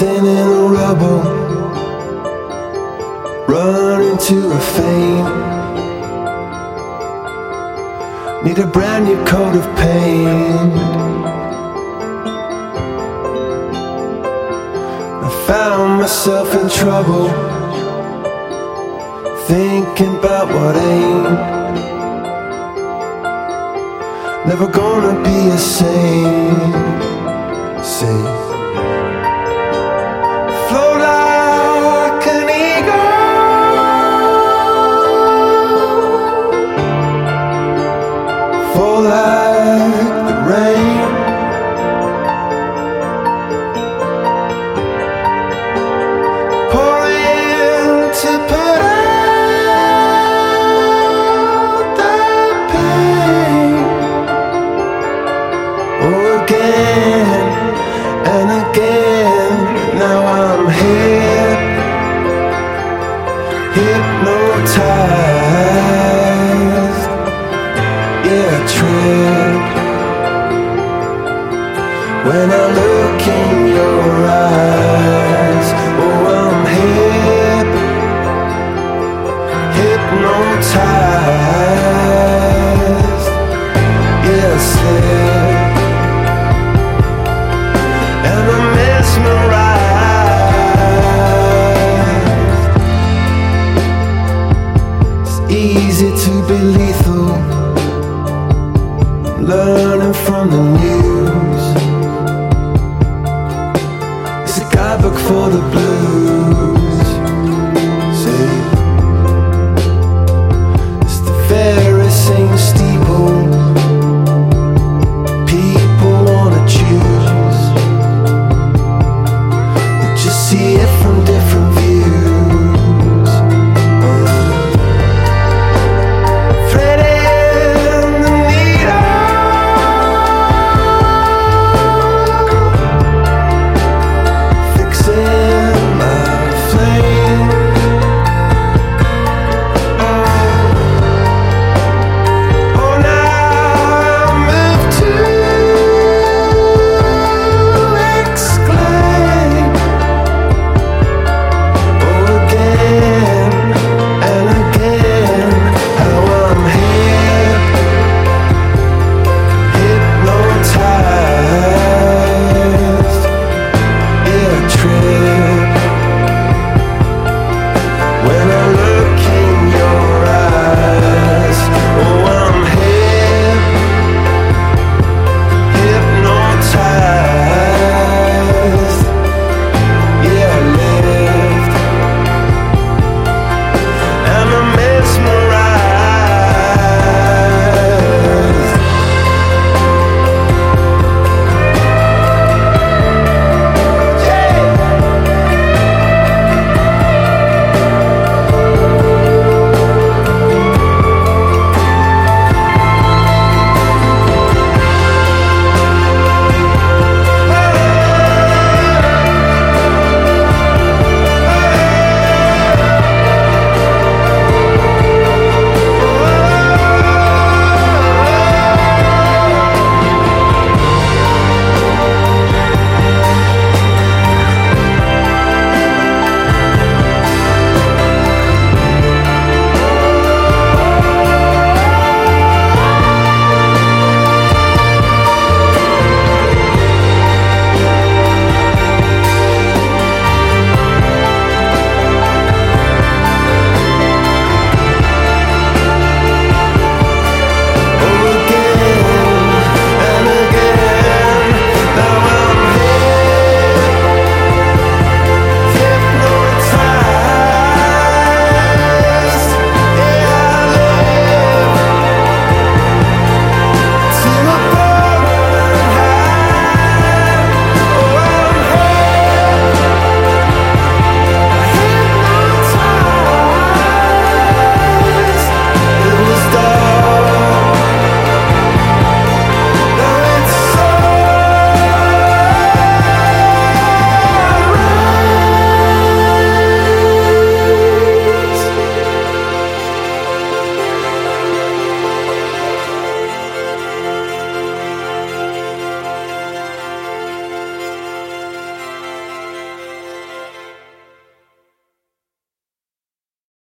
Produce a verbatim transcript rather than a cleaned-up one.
Rusting in the rubble, running to a fame. Need a brand new coat of paint. I found myself in trouble, thinking about what ain't. Never gonna be a saint. Saint. Flow like an eagle, fall like the rain. Pour in to put out the pain. Oh, again and again, now I'm here, hypnotized, yeah, tripped. When I look in your eyes, oh, I'm hip, hypnotized, yeah, slip. And I'm mesmerized. It's easy to be lethal, learning from the news. It's a guidebook for the blue.